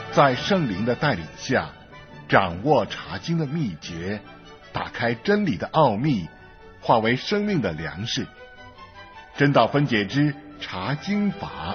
在圣灵的带领下，掌握查经的秘诀，打开真理的奥秘，化为生命的粮食。真道分解之查经法。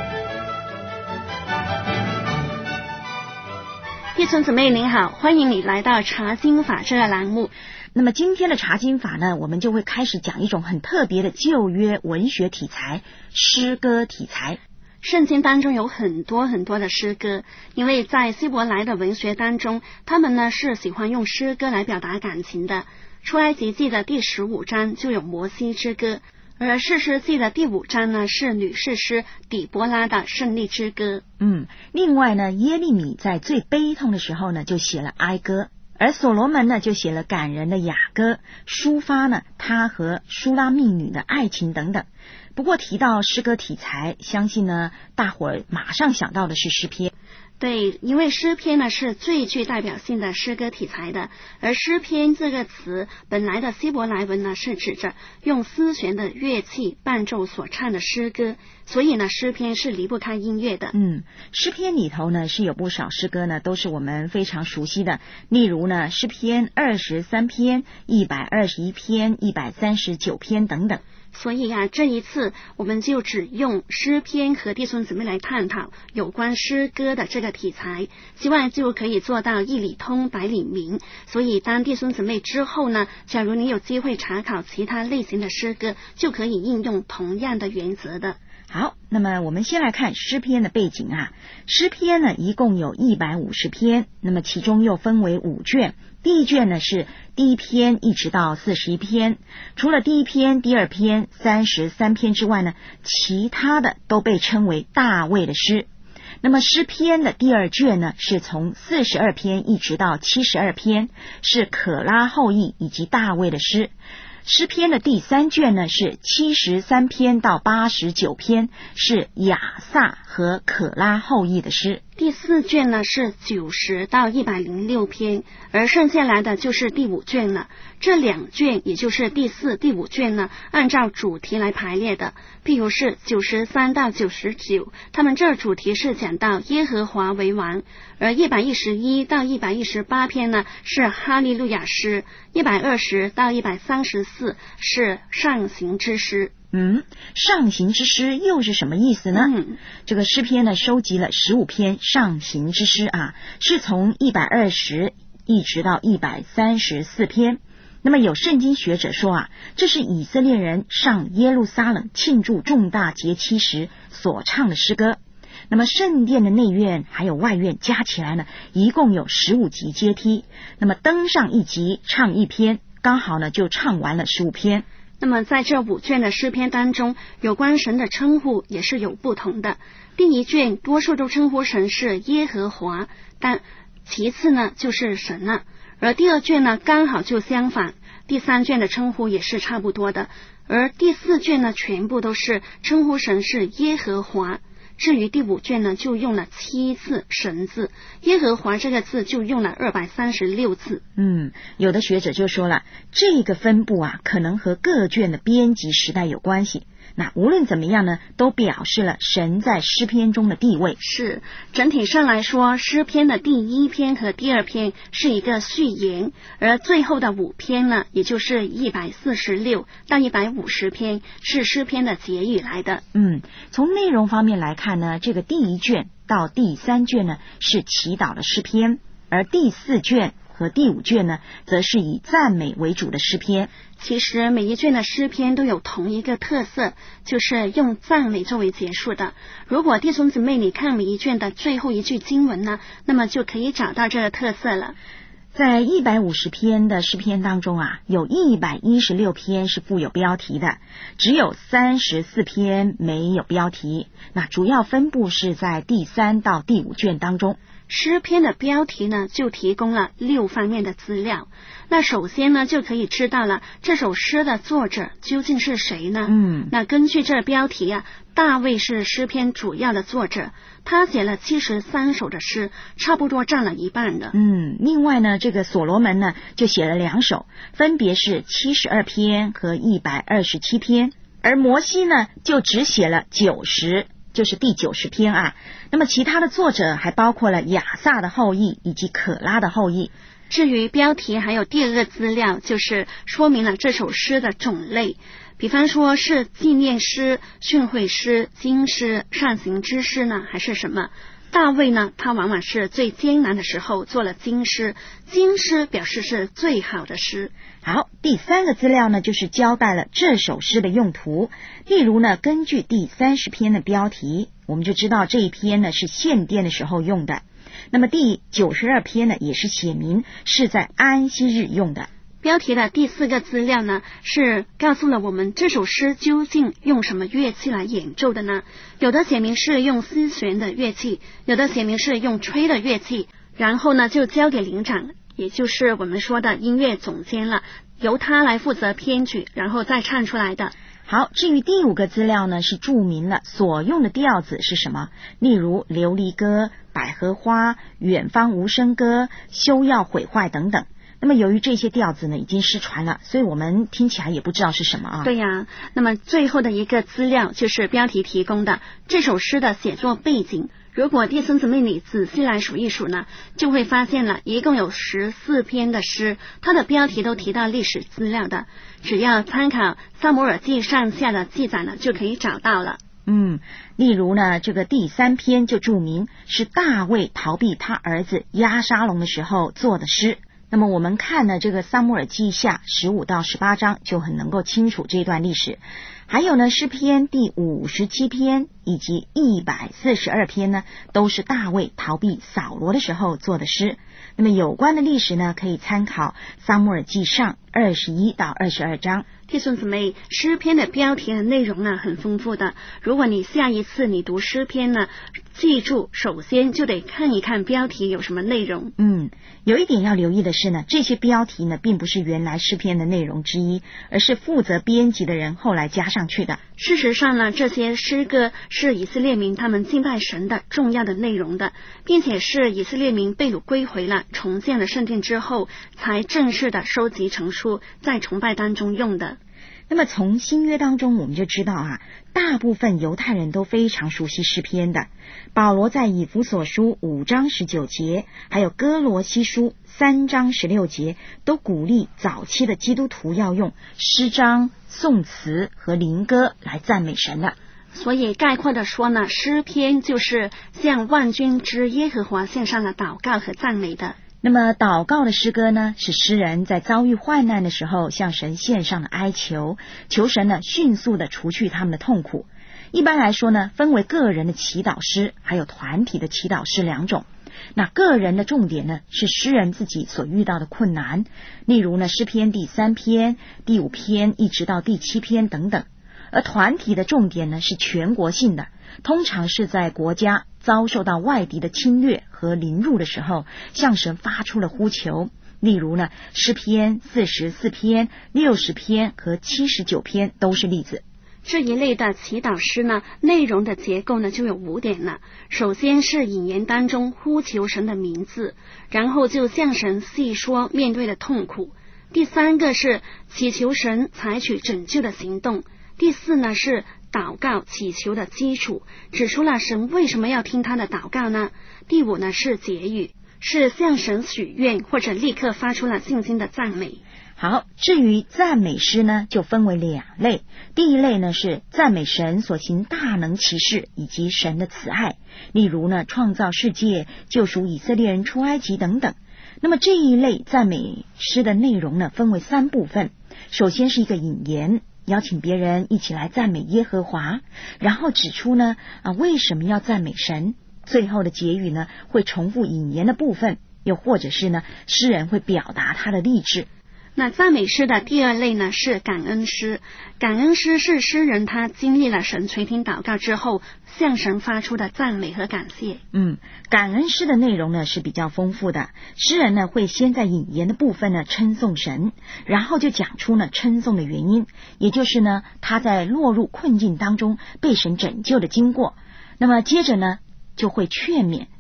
弟兄姊妹您好，欢迎你来到查经法这个栏目。 那么今天的查经法呢，我们就会开始讲一种很特别的旧约文学题材，诗歌题材。 圣经当中有很多的诗歌，因为在希伯来的文学当中，他们呢是喜欢用诗歌来表达感情的。出埃及记的第15章就有摩西之歌，而士师记的第5章呢是女士师底波拉的胜利之歌。 另外呢，耶利米在最悲痛的时候呢就写了哀歌，而所罗门呢就写了感人的雅歌，抒发呢他和舒拉密女的爱情等等。不过提到诗歌题材，相信呢大伙儿马上想到的是诗篇。 对，因为诗篇呢是最具代表性的诗歌题材的，而诗篇这个词本来的希伯来文呢是指着用丝弦的乐器伴奏所唱的诗歌，所以呢诗篇是离不开音乐的。 诗篇里头呢是有不少诗歌呢都是我们非常熟悉的，例如呢诗篇23篇、121篇、139篇等等。 所以这一次我们就只用诗篇和弟兄姊妹来探讨有关诗歌的这个题材，希望就可以做到一理通百理明。所以当弟兄姊妹之后呢，假如你有机会查考其他类型的诗歌，就可以应用同样的原则的。 好，那么我们先来看诗篇的背景啊。诗篇呢一共有150篇，那么其中又分为5卷。第一卷呢是第1篇一直到41篇，除了第1篇、第2篇、33篇之外呢，其他的都被称为大卫的诗。那么诗篇的第2卷呢是从42篇一直到72篇，是可拉后裔以及大卫的诗。诗篇的第3卷呢是73篇到89篇，是亚萨和可拉后裔的诗。 第4卷呢是90到106篇，而剩下来的就是第5卷了。这2卷也就是第4、第5卷呢，按照主题来排列的。譬如是93到99，他们这主题是讲到耶和华为王，而111到118篇呢是哈利路亚诗，120到134是上行之诗。 上行之诗又是什么意思呢？这个诗篇呢收集了15篇上行之诗啊，是从120一直到134篇。那么有圣经学者说啊，这是以色列人上耶路撒冷庆祝重大节期时所唱的诗歌。那么圣殿的内院还有外院加起来呢，一共有15级阶梯，那么登上一级唱1篇，刚好呢就唱完了15篇。 那么在这5卷的诗篇当中，有关神的称呼也是有不同的。第1卷多数都称呼神是耶和华，但其次呢就是神了。而第2卷呢刚好就相反，第3卷的称呼也是差不多的，而第4卷呢全部都是称呼神是耶和华。至于第5卷呢就用了7次神字，耶和华这个字就用了236次。 有的学者就说了，这个分布啊可能和各卷的编辑时代有关系。那无论怎么样呢，都表示了神在诗篇中的地位。 是，整体上来说，诗篇的第1篇和第2篇是一个序言，而最后的5篇呢，也就是146到150篇是诗篇的结语来的。 从内容方面来看呢，这个第1卷到第3卷呢是祈祷的诗篇，而第4卷和第5卷呢则是以赞美为主的诗篇。 其实每一卷的诗篇都有同一个特色，就是用赞美作为结束的。如果弟兄姊妹你看每一卷的最后一句经文呢，那么就可以找到这个特色了。 在150篇的诗篇当中啊，有116篇是附有标题的，只有34篇没有标题。那主要分布是在第3到第5卷当中。 诗篇的标题呢就提供了6方面的资料。那首先呢就可以知道了这首诗的作者究竟是谁呢？那根据这标题啊，大卫是诗篇主要的作者，他写了73首的诗，差不多占了一半的。 另外呢，这个所罗门呢就写了2首，分别是72篇和127篇，而摩西呢就只写了90 就是第90篇啊。那么其他的作者还包括了亚萨的后裔以及可拉的后裔。 至于标题还有第二个资料，就是说明了这首诗的种类，比方说是纪念诗、训诲诗、经诗、善行之诗呢，还是什么。大卫呢，他往往是最艰难的时候做了经诗，经诗表示是最好的诗。 好，第3个资料呢，就是交代了这首诗的用途。例如呢，根据第30篇的标题，我们就知道这一篇呢是献殿的时候用的。那么第92篇呢，也是写明是在安息日用的。 标题的第4个资料呢，是告诉了我们这首诗究竟用什么乐器来演奏的呢？有的写明是用丝弦的乐器，有的写明是用吹的乐器，然后呢就交给领长，也就是我们说的音乐总监了，由他来负责编曲，然后再唱出来的。 好，至于第5个资料呢，是注明了所用的调子是什么，例如琉璃歌、百合花、远方无声歌、休要毁坏等等。那么由于这些调子呢已经失传了，所以我们听起来也不知道是什么啊。 对呀，那么最后的一个资料就是标题提供的这首诗的写作背景。如果弟兄姊妹你仔细来数一数呢，就会发现了一共有14篇的诗，它的标题都提到历史资料的，只要参考撒母耳记上下的记载呢，就可以找到了。 例如呢，这个第3篇就注明是大卫逃避他儿子押沙龙的时候做的诗。那么我们看呢，这个撒母耳记下15到18章就很能够清楚这段历史。还有呢，诗篇第57篇以及142篇呢，都是大卫逃避扫罗的时候做的诗。那么有关的历史呢，可以参考撒母耳记上21到22章。 弟兄姊妹，诗篇的标题的内容呢很丰富的，如果你下一次你读诗篇呢，记住首先就得看一看标题有什么内容。 有一点要留意的是呢，这些标题呢并不是原来诗篇的内容之一，而是负责编辑的人后来加上去的。 事实上呢，这些诗歌是以色列民他们敬拜神的重要的内容的，并且是以色列民被掳归回了，重建了圣殿之后才正式的收集成书，在崇拜当中用的。 那么从新约当中我们就知道啊，大部分犹太人都非常熟悉诗篇的。保罗在以弗所书5章19节，还有哥罗西书3章16节，都鼓励早期的基督徒要用诗章、颂词和灵歌来赞美神的。 所以概括的说呢，诗篇就是向万军之耶和华献上了祷告和赞美的。 那么祷告的诗歌呢，是诗人在遭遇患难的时候向神献上的哀求，求神呢迅速的除去他们的痛苦。一般来说呢，分为个人的祈祷诗还有团体的祈祷诗2种。那个人的重点呢是诗人自己所遇到的困难，例如呢诗篇第3篇、第5篇一直到第7篇等等。而团体的重点呢是全国性的，通常是在国家遭受到外敌的侵略和凌辱的时候，向神发出了呼求。例如呢，诗篇44篇、60篇和79篇都是例子。 这一类的祈祷诗呢，内容的结构呢就有5点了。首先是引言当中呼求神的名字，然后就向神细说面对的痛苦。第3个是祈求神采取拯救的行动。第4呢是祷告祈求的基础，指出了神为什么要听他的祷告呢？第5呢是结语，是向神许愿或者立刻发出了信心的赞美。 好，至于赞美诗呢，就分为2类。第一类呢是赞美神所行大能奇事以及神的慈爱，例如呢创造世界、救赎以色列人出埃及等等。那么这一类赞美诗的内容呢分为3部分。首先是一个引言，邀请别人一起来赞美耶和华，然后指出呢为什么要赞美神。最后的结语呢会重复引言的部分，又或者是呢诗人会表达他的励志。 那赞美诗的第2类呢是感恩诗。感恩诗是诗人他经历了神垂听祷告之后向神发出的赞美和感谢。 感恩诗的内容呢是比较丰富的。诗人呢会先在引言的部分呢称颂神，然后就讲出呢称颂的原因，也就是呢他在落入困境当中被神拯救的经过。那么接着呢就会劝勉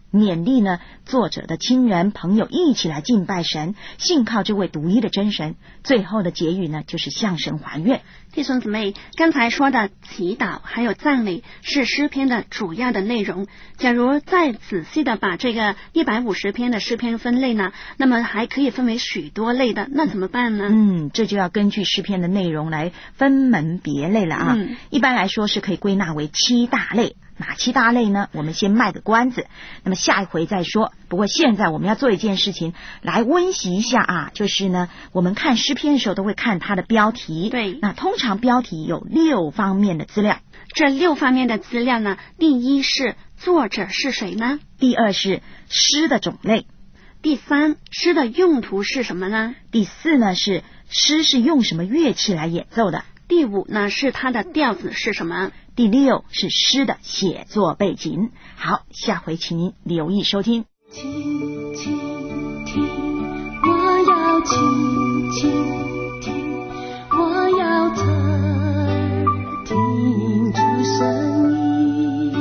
勉励呢作者的亲人朋友一起来敬拜神，信靠这位独一的真神。最后的结语呢，就是向神还愿。 弟兄姊妹，刚才说的祈祷还有赞美是诗篇的主要的内容。假如再仔细的把这个150篇的诗篇分类呢，那么还可以分为许多类的，那怎么办呢？ 这就要根据诗篇的内容来分门别类了啊。一般来说是可以归纳为7大类。哪7大类呢？我们先卖个关子，那么下一回再说。不过现在我们要做一件事情来温习一下啊，就是呢，我们看诗篇的时候都会看它的标题。 对， 那通常标题有6方面的资料。 这6方面的资料呢，第一是作者是谁呢？ 第二是诗的种类。 第三，诗的用途是什么呢？ 第四呢，是诗是用什么乐器来演奏的。 第五呢，是它的调子是什么？ 第六是诗的写作背景。好，下回请您留意收听。 听听听，我要听听听，我要侧耳听出声音。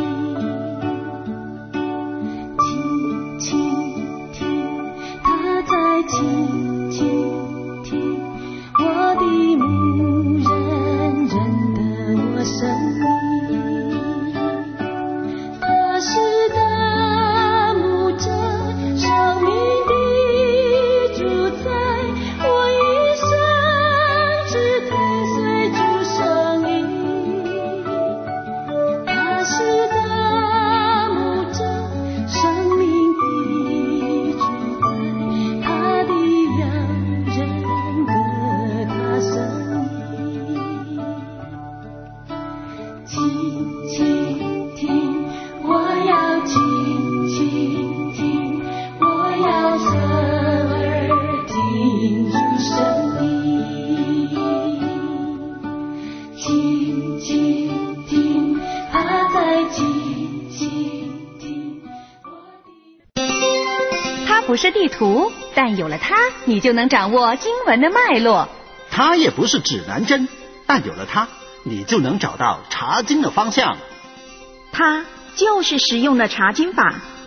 听听听，他在听听听，我的牧人认得我声音。他是大牧者，生命的主宰，我一生只跟随主声音。他是大牧者，生命的主宰，他的羊认得他声音。听听听，我要听听听，我要侧耳听出声音。听听听，他在听听听， 它不是地图，但有了它，你就能掌握经文的脉络。 它也不是指南针，但有了它，你就能找到查经的方向。 它就是实用的查经法，